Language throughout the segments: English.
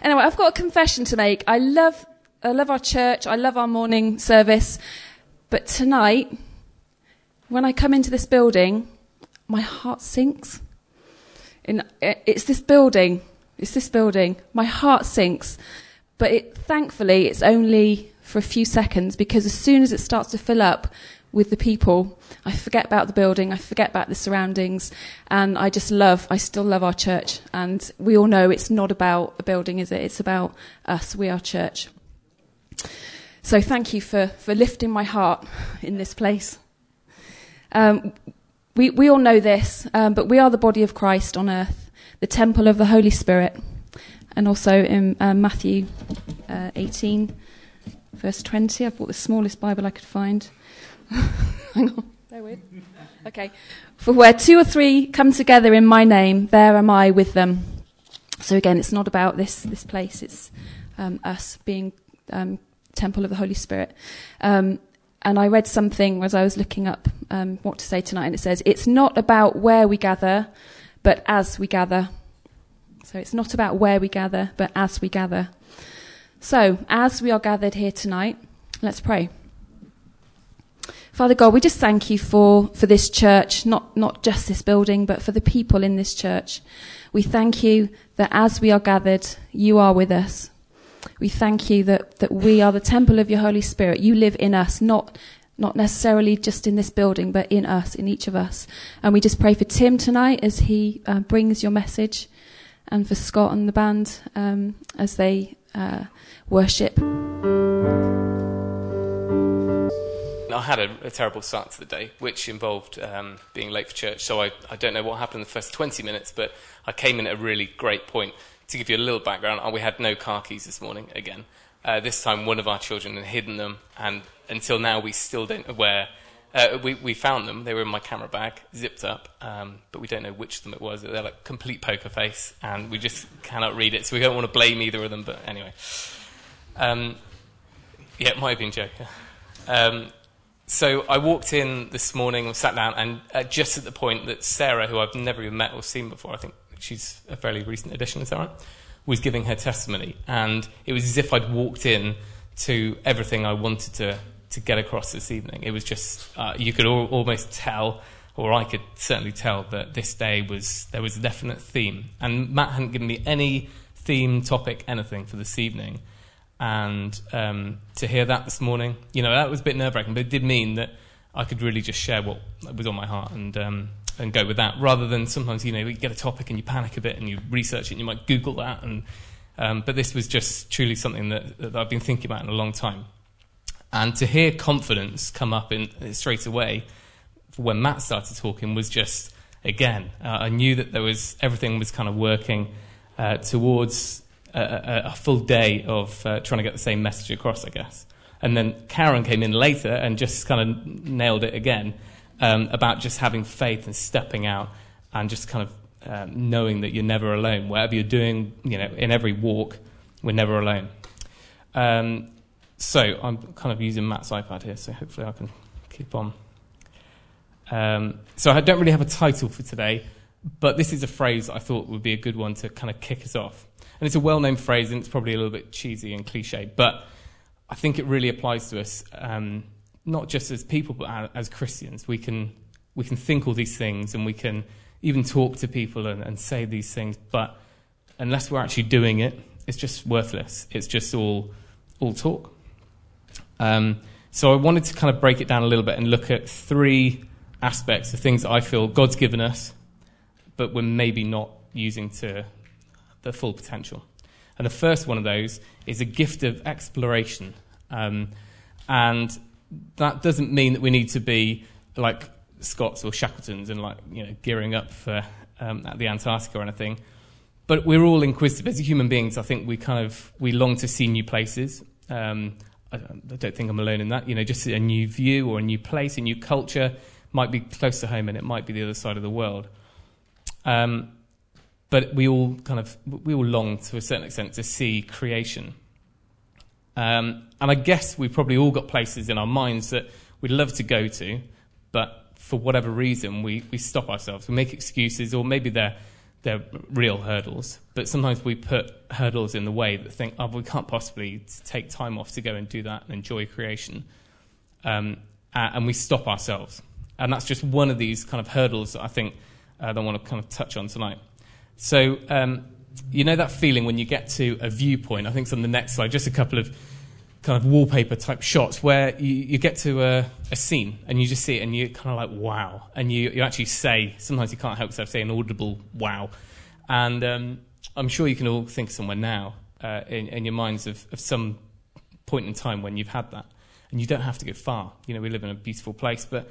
Anyway, I've got a confession to make. I love our church. I love our morning service. But tonight, when I come into this building, my heart sinks. It's this building. My heart sinks. But thankfully, it's only for a few seconds, because as soon as it starts to fill up with the people, I forget about the building, I forget about the surroundings, and I still love our church. And we all know it's not about a building, is it? It's about us. We are church. So thank you for lifting my heart in this place. We all know this, but we are the body of Christ on earth, the temple of the Holy Spirit. And also in Matthew 18, verse 20, I bought the smallest Bible I could find. Hang on, they're weird. Okay. For where 2 or 3 come together in my name, there am I with them. So again, it's not about this place, it's us being temple of the Holy Spirit. And I read something as I was looking up what to say tonight, and it says, it's not about where we gather, but as we gather. So it's not about where we gather, but as we gather. So, as we are gathered here tonight, let's pray. Father God, we just thank you for this church, not just this building, but for the people in this church. We thank you that as we are gathered, you are with us. We thank you that we are the temple of your Holy Spirit. You live in us, not necessarily just in this building, but in us, in each of us. And we just pray for Tim tonight as he brings your message, and for Scott and the band as they worship. I had a terrible start to the day, which involved being late for church, so I don't know what happened in the first 20 minutes, but I came in at a really great point. To give you a little background, we had no car keys this morning again. This time one of our children had hidden them, and until now we still don't know where. We found them. They were in my camera bag, zipped up, but we don't know which of them it was. They're like complete poker face, and we just cannot read it, so we don't want to blame either of them, but anyway. Yeah, it might have been Joe. So I walked in this morning and sat down, and just at the point that Sarah, who I've never even met or seen before, I think she's a fairly recent addition, is that right, was giving her testimony, and it was as if I'd walked in to everything I wanted to get across this evening. It was just, you could almost tell, or I could certainly tell, that this day there was a definite theme. And Matt hadn't given me any theme, topic, anything for this evening. And to hear that this morning, that was a bit nerve-wracking, but it did mean that I could really just share what was on my heart and go with that, rather than sometimes, you get a topic and you panic a bit and you research it and you might Google that. But this was just truly something that I've been thinking about in a long time. And to hear confidence come up in straight away when Matt started talking was just, again, I knew that everything was kind of working towards a full day of trying to get the same message across, I guess. And then Karen came in later and just kind of nailed it again about just having faith and stepping out and just kind of knowing that you're never alone. Whatever you're doing, in every walk, we're never alone. So I'm kind of using Matt's iPad here, so hopefully I can keep on. So I don't really have a title for today, but this is a phrase I thought would be a good one to kind of kick us off. And it's a well-known phrase, and it's probably a little bit cheesy and cliche, but I think it really applies to us, not just as people, but as Christians. We can think all these things, and we can even talk to people and say these things, but unless we're actually doing it, it's just worthless. It's just all talk. So I wanted to kind of break it down a little bit and look at 3 aspects of things that I feel God's given us, but we're maybe not using to the full potential. And the first one of those is a gift of exploration. And that doesn't mean that we need to be like Scots or Shackletons and gearing up for at the Antarctica or anything. But we're all inquisitive. As human beings, I think we long to see new places. I don't think I'm alone in that. Just a new view or a new place, a new culture might be close to home, and it might be the other side of the world. But we all long to a certain extent to see creation. And I guess we've probably all got places in our minds that we'd love to go to, but for whatever reason we stop ourselves. We make excuses, or maybe they're they're real hurdles, but sometimes we put hurdles in the way that think, we can't possibly take time off to go and do that and enjoy creation. And we stop ourselves. And that's just one of these kind of hurdles that I think that I want to kind of touch on tonight. So, you know that feeling when you get to a viewpoint, I think it's on the next slide, just a couple of kind of wallpaper type shots where you get to a scene and you just see it and you're kind of like, wow. And you actually say, sometimes you can't help yourself say an audible wow. And I'm sure you can all think somewhere now in your minds of some point in time when you've had that. And you don't have to go far. You know, we live in a beautiful place, but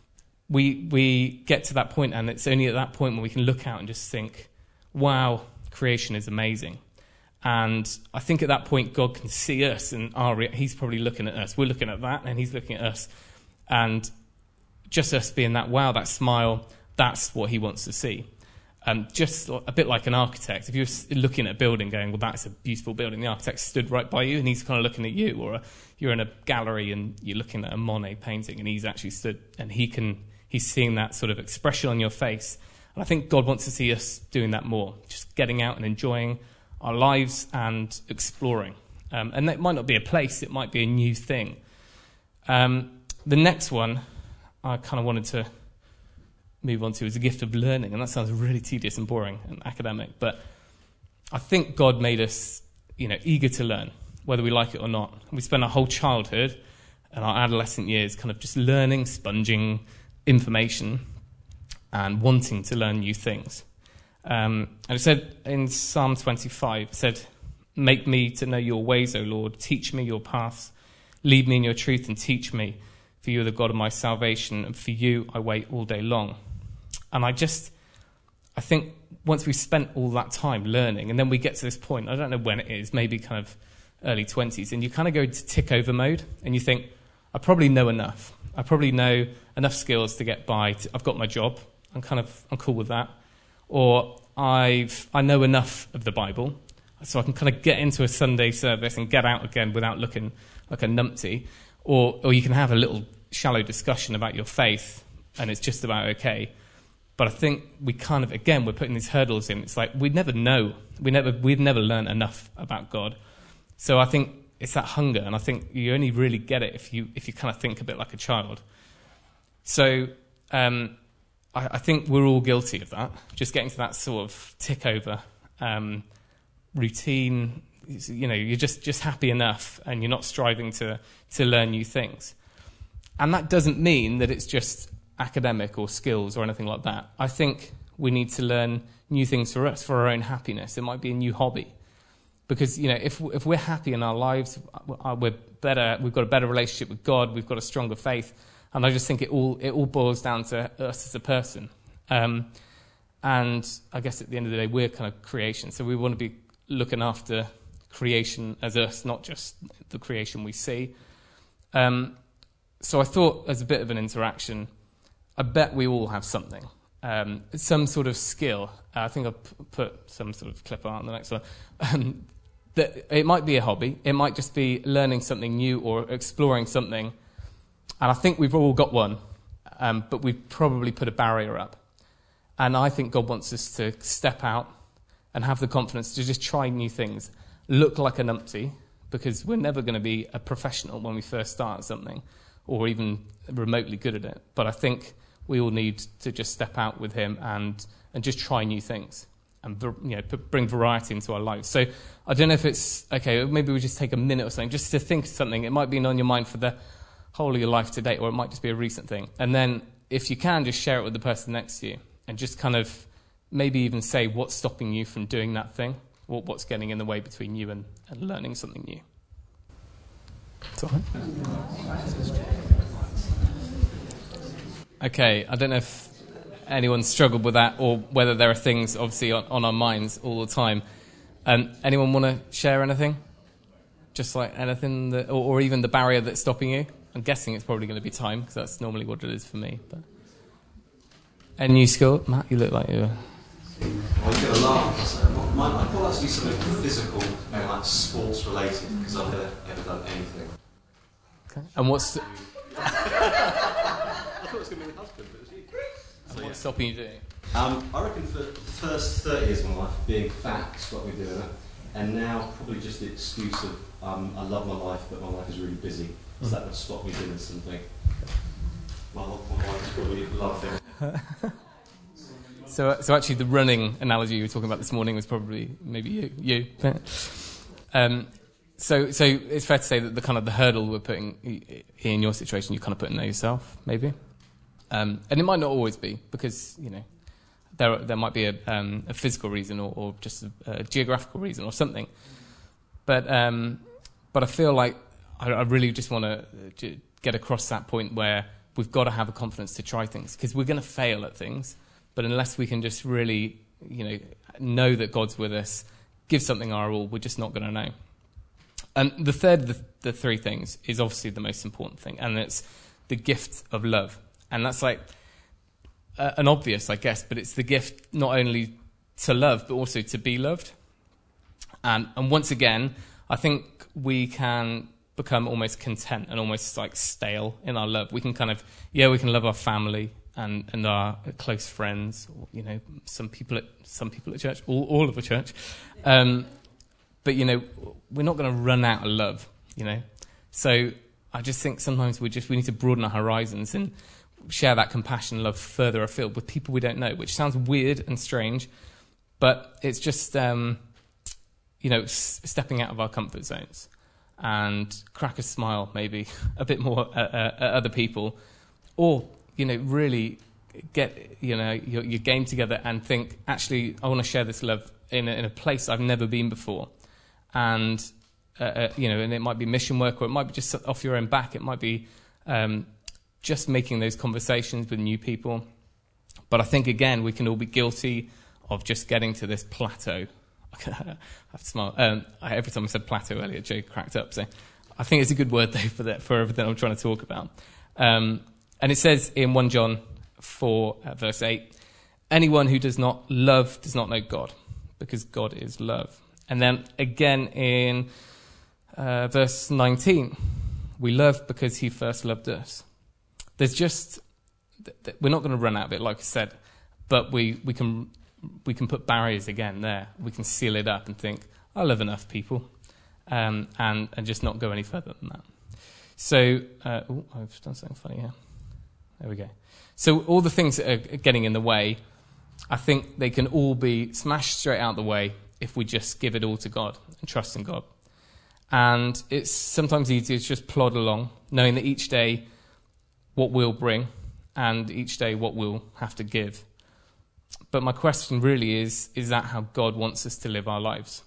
we get to that point, and it's only at that point when we can look out and just think, wow, creation is amazing. And I think at that point, God can see us, and he's probably looking at us. We're looking at that, and he's looking at us. And just us being that wow, that smile, that's what he wants to see. Just a bit like an architect. If you're looking at a building going, well, that's a beautiful building, the architect stood right by you, and he's kind of looking at you. Or you're in a gallery, and you're looking at a Monet painting, and he's actually stood, and he's seeing that sort of expression on your face. And I think God wants to see us doing that more, just getting out and enjoying our lives and exploring. And that might not be a place, it might be a new thing. The next one I kind of wanted to move on to is the gift of learning, and that sounds really tedious and boring and academic, but I think God made us, eager to learn, whether we like it or not. We spend our whole childhood and our adolescent years kind of just learning, sponging information and wanting to learn new things. And it said in Psalm 25, it said, "Make me to know your ways, O Lord. Teach me your paths. Lead me in your truth and teach me. For you are the God of my salvation, and for you I wait all day long." And I think once we've spent all that time learning, and then we get to this point, I don't know when it is, maybe kind of early 20s, and you kind of go into tick over mode, and you think, I probably know enough. I probably know enough skills to get by. I've got my job. I'm cool with that. Or I know enough of the Bible, so I can kind of get into a Sunday service and get out again without looking like a numpty. Or you can have a little shallow discussion about your faith, and it's just about okay. But I think we kind of, again, we're putting these hurdles in. It's like we'd never know. We've never learned enough about God. So I think it's that hunger, and I think you only really get it if you kind of think a bit like a child. So I think we're all guilty of that, just getting to that sort of tick over routine. You're just happy enough, and you're not striving to learn new things. And that doesn't mean that it's just academic or skills or anything like that. I think we need to learn new things for us, for our own happiness. It might be a new hobby. Because, if we're happy in our lives, we're better, we've got a better relationship with God, we've got a stronger faith. And I just think it all boils down to us as a person. And I guess at the end of the day, we're kind of creation. So we want to be looking after creation as us, not just the creation we see. So I thought, as a bit of an interaction, I bet we all have something, some sort of skill. I think I'll put some sort of clip art on the next one. That it might be a hobby. It might just be learning something new or exploring something. And I think we've all got one, but we've probably put a barrier up. And I think God wants us to step out and have the confidence to just try new things, look like a numpty, because we're never going to be a professional when we first start something, or even remotely good at it. But I think we all need to just step out with him and just try new things and bring variety into our lives. So I don't know if it's, okay, maybe we just take a minute or something just to think of something. It might be on your mind for the whole of your life to date, or it might just be a recent thing. And then if you can, just share it with the person next to you and just kind of maybe even say what's stopping you from doing that thing, or what's getting in the way between you and learning something new. Okay, I don't know if anyone's struggled with that, or whether there are things obviously on our minds all the time. Anyone want to share anything? Just like anything, or even the barrier that's stopping you? I'm guessing it's probably going to be time, because that's normally what it is for me. But any new skill? Matt, you look like you're... I was going to laugh. I thought actually something physical and like sports related, because I've never done anything. Okay. And what's... I thought it was going to be my husband, but it was you. So What's stopping you doing? I reckon for the first 30 years of my life, being fat stopped me doing it. And now, probably just the excuse of I love my life, but my life is really busy. So that would stop me doing something. My wife is probably laughing. So actually, the running analogy you were talking about this morning was probably maybe you. So it's fair to say that the hurdle we're putting in your situation, you kind of putting there yourself, maybe. And it might not always be, because there might be a physical reason or just a geographical reason or something. But I feel like I really just want to get across that point where we've got to have a confidence to try things, because we're going to fail at things. But unless we can just really, know that God's with us, give something our all, we're just not going to know. And the third of the three things is obviously the most important thing, and it's the gift of love. And that's like an obvious, I guess, but it's the gift not only to love, but also to be loved. And once again, I think we can become almost content and almost like stale in our love. We can we can love our family and our close friends, or, some people at church, all of the church. But, we're not going to run out of love, So I just think sometimes we need to broaden our horizons and share that compassion and love further afield with people we don't know, which sounds weird and strange, but it's just, stepping out of our comfort zones and crack a smile maybe a bit more at other people, or, really get, your game together and think, actually, I want to share this love in a place I've never been before. And, and it might be mission work, or it might be just off your own back. It might be just making those conversations with new people. But I think, again, we can all be guilty of just getting to this plateau. I have to smile. Every time I said plateau earlier, Joe cracked up. So I think it's a good word, though, for everything I'm trying to talk about. And it says in 1 John 4, verse 8, anyone who does not love does not know God, because God is love. And then again in verse 19, we love because he first loved us. There's just, we're not going to run out of it, like I said, but we can put barriers again there. We can seal it up and think, I love enough people, and just not go any further than that. So, I've done something funny here. There we go. So all the things that are getting in the way, I think they can all be smashed straight out the way if we just give it all to God and trust in God. And it's sometimes easier to just plod along, knowing that each day what we'll bring and each day what we'll have to give. But my question really is that how God wants us to live our lives?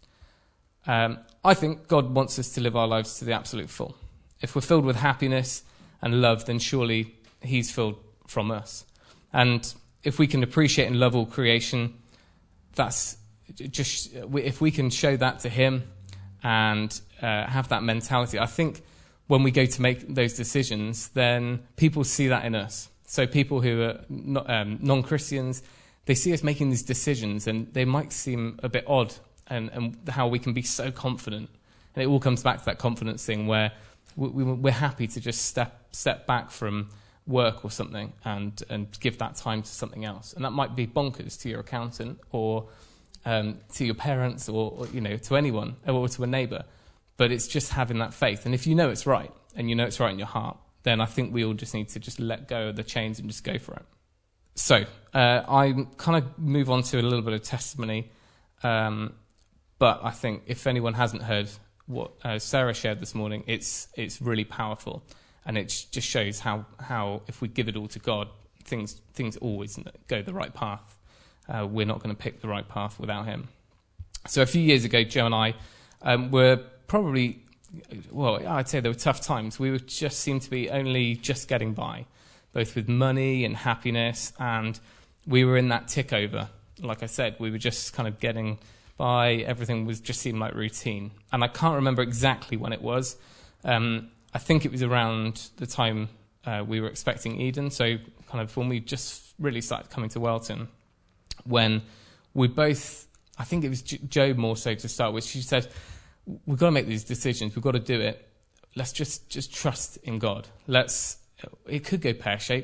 I think God wants us to live our lives to the absolute full. If we're filled with happiness and love, then surely he's filled from us. And if we can appreciate and love all creation, that's just, if we can show that to him and have that mentality, I think when we go to make those decisions, then people see that in us. So people who are non-Christians, they see us making these decisions and they might seem a bit odd, and how we can be so confident. And it all comes back to that confidence thing where we're happy to just step back from work or something and give that time to something else. And that might be bonkers to your accountant or to your parents or to anyone or to a neighbour. But it's just having that faith. And if you know it's right and you know it's right in your heart, then I think we all just need to just let go of the chains and just go for it. So I kind of move on to a little bit of testimony. But I think if anyone hasn't heard what Sarah shared this morning, it's really powerful. And it just shows how if we give it all to God, things always go the right path. We're not going to pick the right path without him. So a few years ago, Joe and I were probably, I'd say there were tough times. We would just seem to be only just getting by, both with money and happiness. And we were in that tick over. Like I said, we were just kind of getting by. Everything was just seemed like routine. And I can't remember exactly when it was. I think it was around the time we were expecting Eden, so kind of when we just really started coming to Welton, when we both, I think it was Jo more so to start with, she said, we've got to make these decisions, we've got to do it, let's just trust in God. It could go pear-shaped,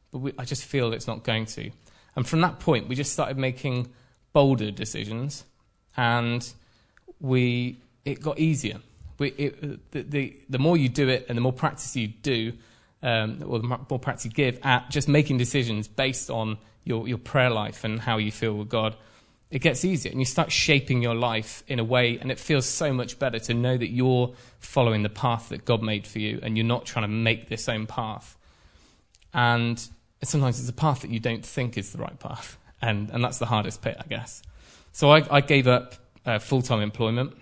but I just feel it's not going to. And from that point, we just started making bolder decisions, and it got easier. The more you do it and the more practice you do, or the more practice you give at just making decisions based on your prayer life and how you feel with God, it gets easier. And you start shaping your life in a way, and it feels so much better to know that you're following the path that God made for you and you're not trying to make this own path. And sometimes it's a path that you don't think is the right path. And that's the hardest bit, I guess. So I gave up full-time employment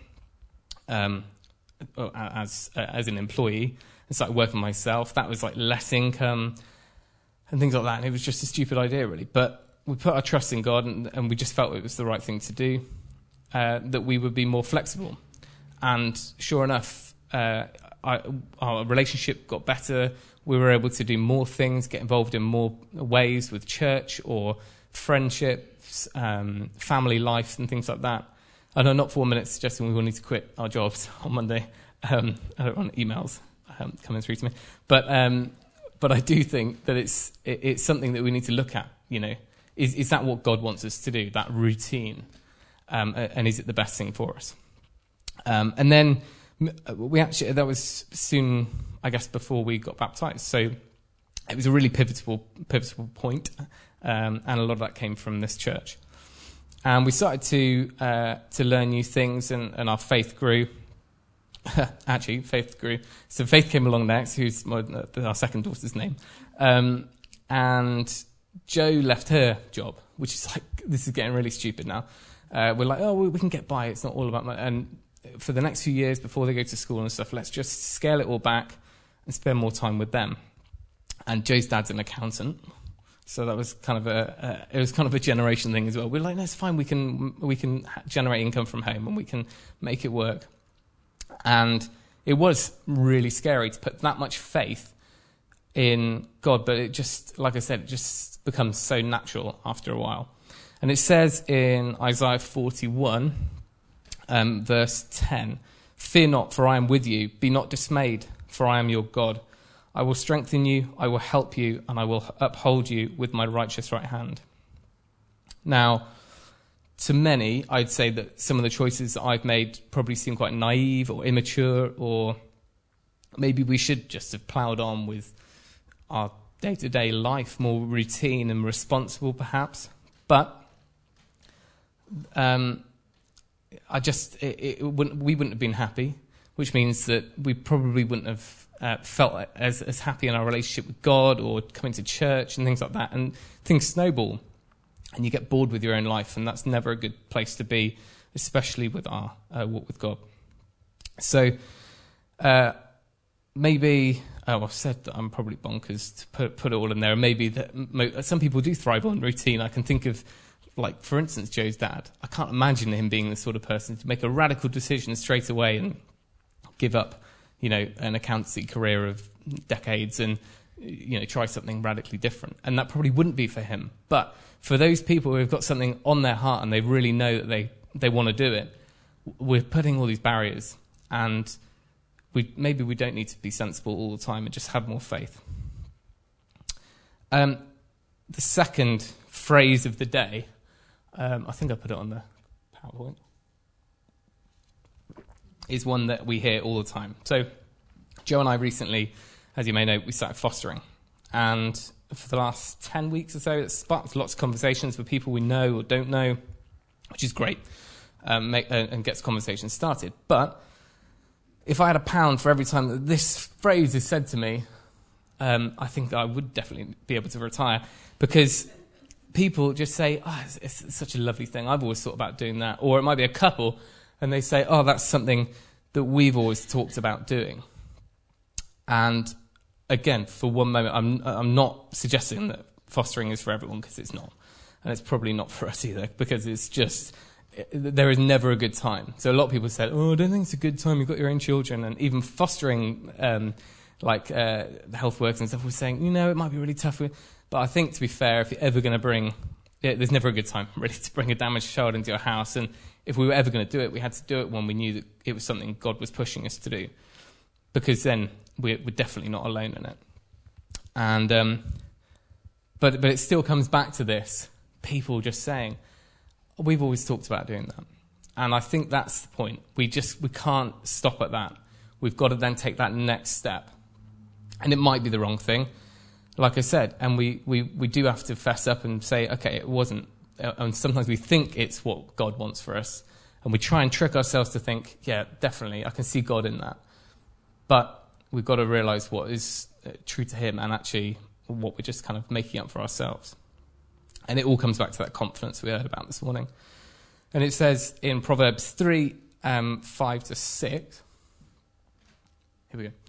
as an employee and started working myself. That was like less income and things like that. And it was just a stupid idea, really. But we put our trust in God, and we just felt it was the right thing to do, that we would be more flexible. And sure enough, our relationship got better. We were able to do more things, get involved in more ways with church or friendships, family life and things like that. I know, not for 1 minute suggesting we will need to quit our jobs on Monday. I don't want emails coming through to me. But I do think that it's something that we need to look at, you know. Is that what God wants us to do, that routine? And is it the best thing for us? And then that was soon, I guess, before we got baptized. So it was a really pivotal point, and a lot of that came from this church. And we started to learn new things, and our faith grew. Actually, faith grew. So Faith came along next, who's our second daughter's name. And Jo left her job, which is like, this is getting really stupid now. We're like, we can get by. It's not all about money. And for the next few years before they go to school and stuff, let's just scale it all back and spend more time with them. And Jo's dad's an accountant, so that was kind of a generation thing as well. We're like, no, it's fine. We can generate income from home and we can make it work. And it was really scary to put that much faith in God, but it just, like I said, it just becomes so natural after a while. And it says in Isaiah 41, verse 10, "Fear not, for I am with you. Be not dismayed, for I am your God. I will strengthen you, I will help you, and I will uphold you with my righteous right hand." Now, to many, I'd say that some of the choices that I've made probably seem quite naive or immature, or maybe we should just have ploughed on with our day-to-day life, more routine and responsible perhaps. But we wouldn't have been happy, which means that we probably wouldn't have felt as happy in our relationship with God or coming to church and things like that. And things snowball, and you get bored with your own life, and that's never a good place to be, especially with our walk with God. So maybe I've said that I'm probably bonkers to put it all in there. And maybe that some people do thrive on routine. I can think of, like, for instance, Jo's dad. I can't imagine him being the sort of person to make a radical decision straight away and give up, you know, an accountancy career of decades and, you know, try something radically different. And that probably wouldn't be for him. But for those people who have got something on their heart and they really know that they want to do it, we're putting all these barriers, and maybe we don't need to be sensible all the time and just have more faith. The second phrase of the day, I think I put it on the PowerPoint, is one that we hear all the time. So Jo and I recently, as you may know, we started fostering. And for the last 10 weeks or so, it's sparked lots of conversations with people we know or don't know, which is great, and gets conversations started. But if I had £1 for every time that this phrase is said to me, I think I would definitely be able to retire, because people just say, it's such a lovely thing. I've always thought about doing that. Or it might be a couple, and they say, that's something that we've always talked about doing. And again, for one moment, I'm not suggesting that fostering is for everyone, because it's not. And it's probably not for us either, because it's just, there is never a good time. So a lot of people said, I don't think it's a good time, you've got your own children. And even fostering, health workers and stuff, were saying, it might be really tough. But I think, to be fair, if you're ever going to there's never a good time, really, to bring a damaged child into your house. And if we were ever going to do it, we had to do it when we knew that it was something God was pushing us to do. Because then we're definitely not alone in it. And But it still comes back to this. People just saying, we've always talked about doing that. And I think that's the point. We can't stop at that. We've got to then take that next step. And it might be the wrong thing, like I said. And we do have to fess up and say, okay, it wasn't. And sometimes we think it's what God wants for us. And we try and trick ourselves to think, yeah, definitely, I can see God in that. But we've got to realise what is true to him and actually what we're just kind of making up for ourselves. And it all comes back to that confidence we heard about this morning. And it says in Proverbs 3, 5 to 6. Here we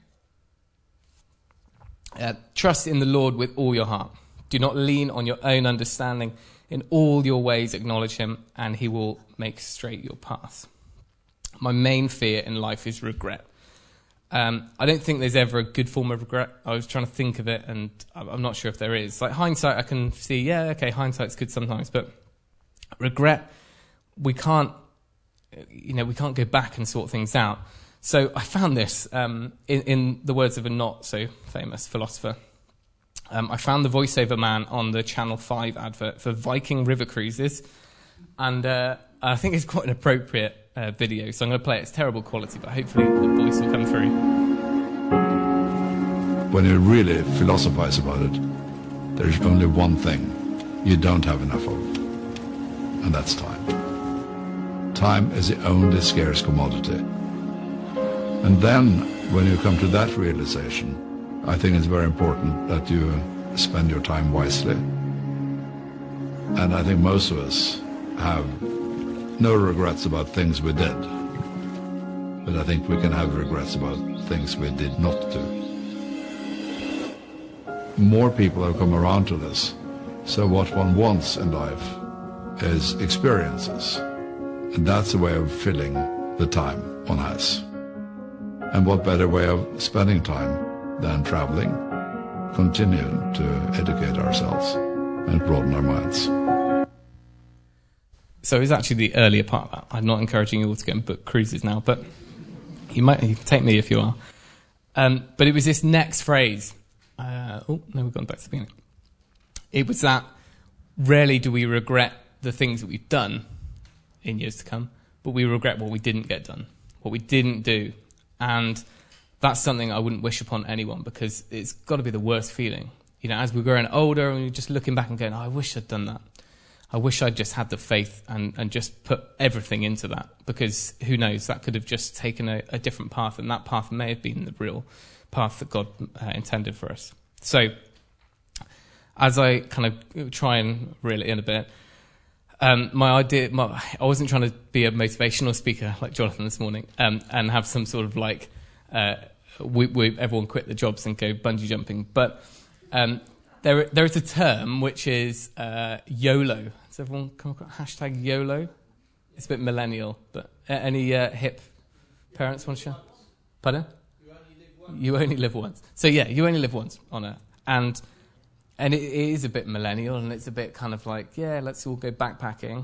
go. Trust in the Lord with all your heart. Do not lean on your own understanding. In all your ways acknowledge him, and he will make straight your paths. My main fear in life is regret. I don't think there's ever a good form of regret. I was trying to think of it, and I'm not sure if there is. Like hindsight, I can see, yeah, okay, hindsight's good sometimes, but regret, we can't go back and sort things out. So I found this in the words of a not so famous philosopher. I found the voiceover man on the Channel 5 advert for Viking River Cruises, and I think it's quite an appropriate video, so I'm going to play it. It's terrible quality, but hopefully the voice will come through. When you really philosophize about it, there's only one thing you don't have enough of, and that's time. Time is the only scarce commodity. And then, when you come to that realization, I think it's very important that you spend your time wisely. And I think most of us have no regrets about things we did. But I think we can have regrets about things we did not do. More people have come around to this. So what one wants in life is experiences. And that's a way of filling the time one has. And what better way of spending time than traveling, continuing to educate ourselves and broaden our minds. So it's actually the earlier part of that. I'm not encouraging you all to go and book cruises now, but you can take me if you are. But it was this next phrase. We've gone back to the beginning. It was that rarely do we regret the things that we've done in years to come, but we regret what we didn't get done, what we didn't do. And that's something I wouldn't wish upon anyone, because it's got to be the worst feeling. You know, as we're growing older and you're just looking back and going, I wish I'd done that. I wish I'd just had the faith and just put everything into that, because who knows, that could have just taken a different path, and that path may have been the real path that God intended for us. So as I kind of try and reel it in a bit, I wasn't trying to be a motivational speaker like Jonathan this morning and have some sort of like, everyone quit their jobs and go bungee jumping. But there is a term which is YOLO. Has everyone come across hashtag YOLO? It's a bit millennial, but any hip parents want to share? Pardon? You only live once. So yeah, you only live once on Earth. And it is a bit millennial, and it's a bit kind of like, yeah, let's all go backpacking.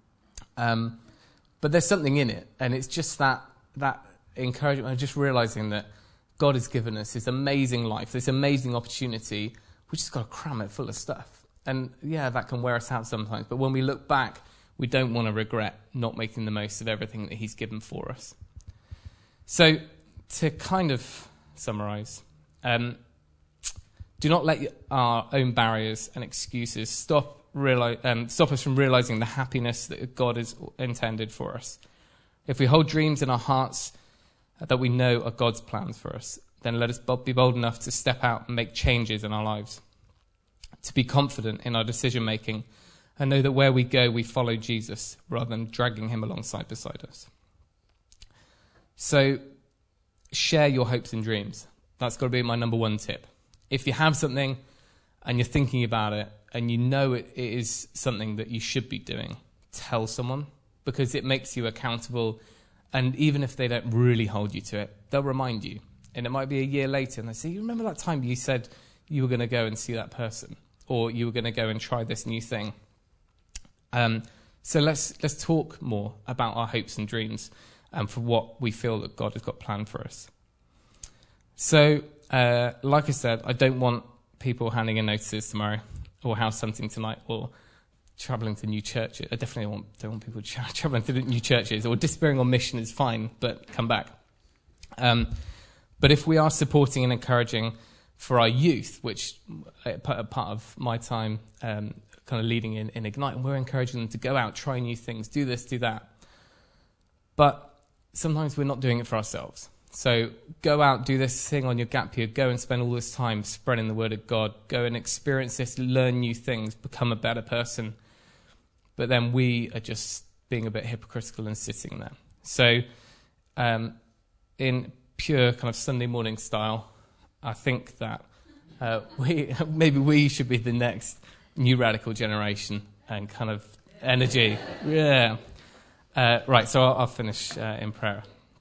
But there's something in it, and it's just that encouragement, and just realising that God has given us this amazing life, this amazing opportunity. We just got to cram it full of stuff. And yeah, that can wear us out sometimes. But when we look back, we don't want to regret not making the most of everything that he's given for us. So to kind of summarise, do not let our own barriers and excuses stop us from realising the happiness that God has intended for us. If we hold dreams in our hearts that we know are God's plans for us, then let us be bold enough to step out and make changes in our lives, to be confident in our decision-making and know that where we go, we follow Jesus rather than dragging him alongside beside us. So share your hopes and dreams. That's got to be my number one tip. If you have something and you're thinking about it and you know it is something that you should be doing, tell someone, because it makes you accountable. And even if they don't really hold you to it, they'll remind you. And it might be a year later and they say, you remember that time you said you were going to go and see that person, or you were going to go and try this new thing. So let's talk more about our hopes and dreams for what we feel that God has got planned for us. So, like I said, I don't want people handing in notices tomorrow, or house hunting tonight, or travelling to new churches. I definitely don't want people travelling to new churches, or disappearing on mission is fine, but come back. But if we are supporting and encouraging for our youth, which part of my time kind of leading in Ignite, and we're encouraging them to go out, try new things, do this, do that. But sometimes we're not doing it for ourselves. So go out, do this thing on your gap year, go and spend all this time spreading the word of God, go and experience this, learn new things, become a better person. But then we are just being a bit hypocritical and sitting there. So in pure kind of Sunday morning style, I think that we should be the next new radical generation and kind of energy. Yeah. Right, so I'll finish in prayer.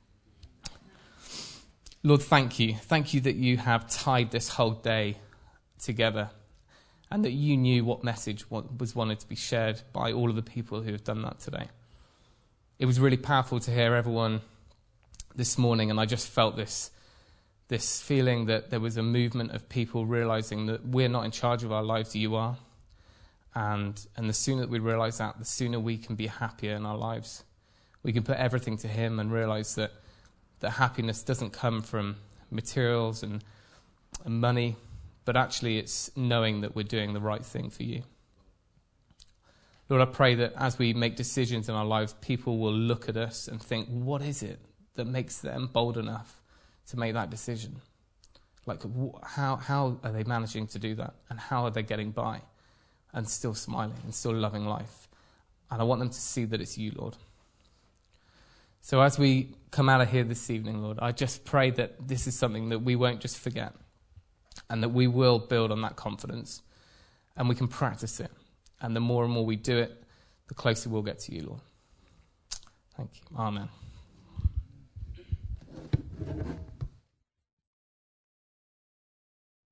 Lord, thank you. Thank you that you have tied this whole day together and that you knew what message was wanted to be shared by all of the people who have done that today. It was really powerful to hear everyone this morning, and I just felt this feeling that there was a movement of people realizing that we're not in charge of our lives, you are. And the sooner that we realize that, the sooner we can be happier in our lives. We can put everything to him and realize that happiness doesn't come from materials and money, but actually it's knowing that we're doing the right thing for you. Lord, I pray that as we make decisions in our lives, people will look at us and think, what is it that makes them bold enough to make that decision? Like, how are they managing to do that? And how are they getting by and still smiling and still loving life? And I want them to see that it's you, Lord. So as we come out of here this evening, Lord, I just pray that this is something that we won't just forget and that we will build on that confidence and we can practice it. And the more and more we do it, the closer we'll get to you, Lord. Thank you. Amen.